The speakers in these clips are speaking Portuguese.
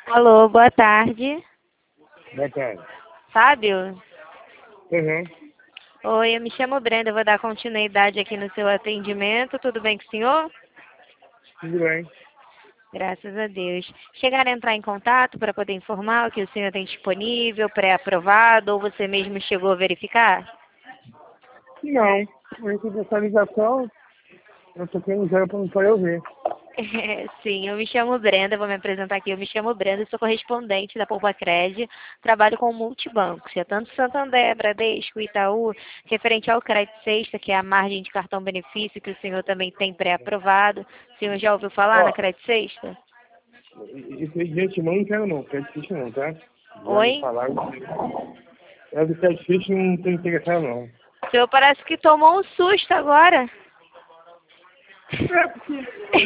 Alô, boa tarde. Boa tarde. Fábio? Uhum. Oi, eu me chamo Brenda, eu vou dar continuidade aqui no seu atendimento. Tudo bem com o senhor? Tudo bem. Graças a Deus. Chegaram a entrar em contato para poder informar o que o senhor tem disponível, pré-aprovado, ou você mesmo chegou a verificar? Não. Eu recebi essa ligação, eu tô querendo zero para eu ver. Sim, eu me chamo Brenda, vou me apresentar aqui. Eu me chamo Brenda, sou correspondente da Poupa-Cred, trabalho com multibancos, é tanto Santander, Bradesco, Itaú, referente ao crédito sexta, que é a margem de cartão benefício que o senhor também tem pré-aprovado. O senhor já ouviu falar na Ó, crédito sexta? isso aí de antemão não quero não, quero difícil não, tá? Já me Oi? falaram. É do que é difícil, não tô interessado não. O senhor parece que tomou um susto agora. É porque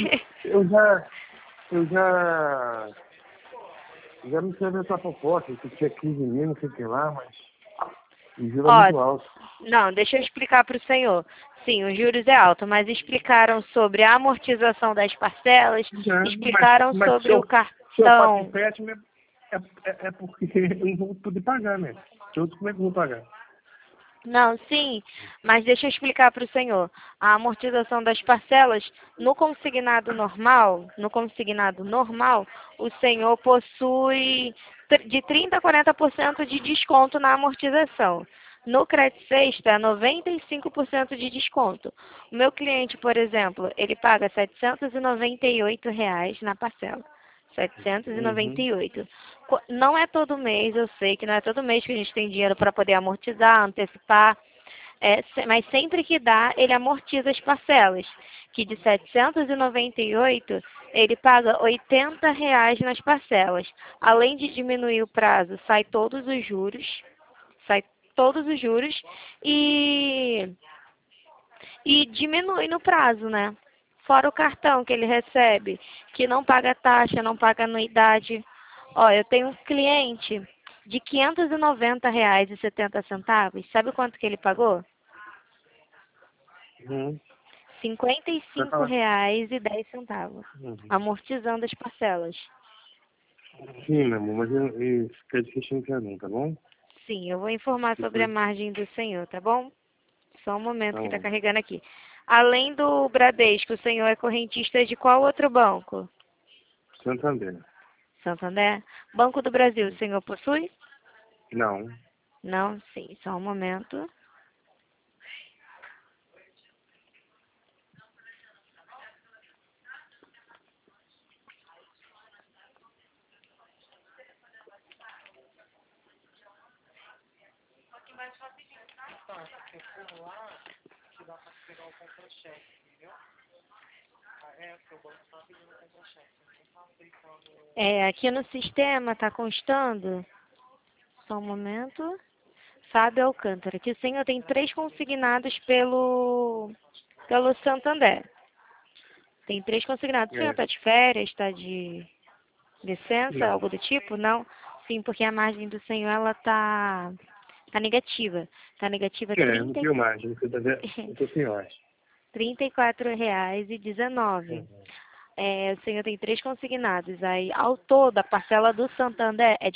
eu já me servi essa proposta, que tinha 15 mil, não sei o que lá, mas o juro é Ó, muito alto. não, deixa eu explicar para o senhor. Sim, os juros é alto, mas explicaram sobre a amortização das parcelas, Já, explicaram mas sobre o se eu faço cartão. empréstimo, é porque eu não vou poder pagar, né? Se eu, como é que eu vou pagar? Não, sim, mas deixa eu explicar para o senhor. A amortização das parcelas, no consignado normal, o senhor possui de 30% a 40% de desconto na amortização. No crédito sexta, é 95% de desconto. O meu cliente, por exemplo, ele paga R$ 798 na parcela. Setecentos e noventa Uhum. e oito. Não é todo mês, eu sei que não é todo mês que a gente tem dinheiro para poder amortizar, antecipar, mas sempre que dá, ele amortiza as parcelas, que de 798 ele paga R$ 80 nas parcelas. Além de diminuir o prazo, sai todos os juros e, e diminui no prazo, né? Fora o cartão que ele recebe, que não paga taxa, não paga anuidade. Ó, eu tenho um cliente de R$ 590,70. Sabe quanto que ele pagou? Uhum. Cinquenta e Vai cinco falar. reais e dez centavos, Uhum. amortizando as parcelas. Sim, meu amor, mas eu fica difícil não quero não, tá bom? Sim, eu vou informar sobre a Depois, margem do senhor, tá bom? Só um momento tá que está bom. carregando aqui. Além do Bradesco, o senhor é correntista de qual outro banco? Santander. Santander? Banco do Brasil, o senhor possui? Não. Não? Sim, só um momento. Aqui no sistema está constando, só um momento, Fábio Alcântara, que o senhor tem 3 consignados pelo Santander. Tem 3 consignados. O senhor É. está de férias, está de licença, Não. algo do tipo? Não? Sim, porque a margem do senhor, ela tá negativa. Está negativa Não tenho mais. Eu tô sem mais. R$ 34,19. Uhum. O senhor tem 3 consignados. Aí, ao todo, a parcela do Santander é de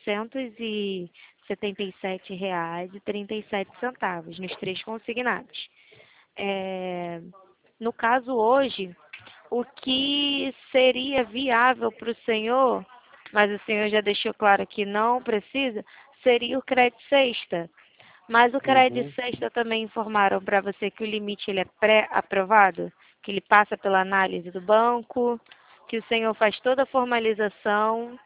R$ 477,37 nos 3 consignados. No caso hoje, o que seria viável para o senhor, mas o senhor já deixou claro que não precisa, seria o crédito sexta. Mas o crédito Uhum. sexta também informaram para você que o limite ele é pré-aprovado, que ele passa pela análise do banco, que o senhor faz toda a formalização.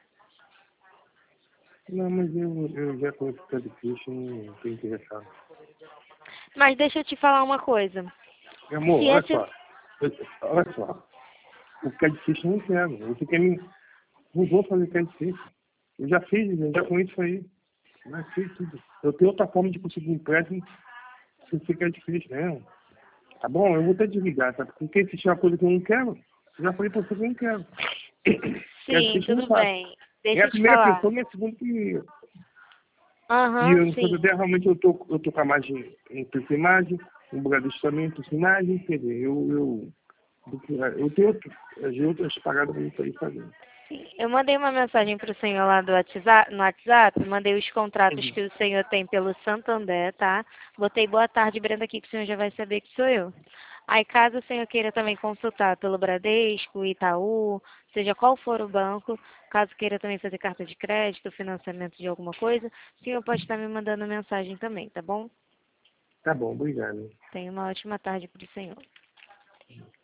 Não, mas eu já conheço o Ted Fish, não tô interessado. Mas deixa eu te falar uma coisa. Meu amor, Se olha esse. só. Olha só. O Ted Fish eu não quero. Você quer me... Não vou fazer Ted Fish. Eu já fiz, eu já conheço isso aí. Já fiz tudo. Eu tenho outra forma de conseguir um empréstimo se você quer difícil, né? Tá bom? Eu vou até desligar, tá? Porque assistir uma coisa que eu não quero, eu já falei pra você que eu não quero. Quer Sim, difícil, não tudo faço. bem. É Deixa a eu te primeira falar. pessoa e a segunda que... E Aham, eu, quando sim. der, realmente eu tô com a margem, tô sem margem, o Bradesco também, tô sem margem, quer dizer, eu tenho outras paradas pra ir fazendo. Sim. Eu mandei uma mensagem para o senhor lá do WhatsApp, no WhatsApp, mandei os contratos que o senhor tem pelo Santander, tá? Botei boa tarde, Brenda, aqui, que o senhor já vai saber que sou eu. Aí, caso o senhor queira também consultar pelo Bradesco, Itaú, seja qual for o banco, caso queira também fazer carta de crédito, financiamento de alguma coisa, o senhor pode estar me mandando mensagem também, tá bom? Tá bom, obrigado. Tenha uma ótima tarde para o senhor.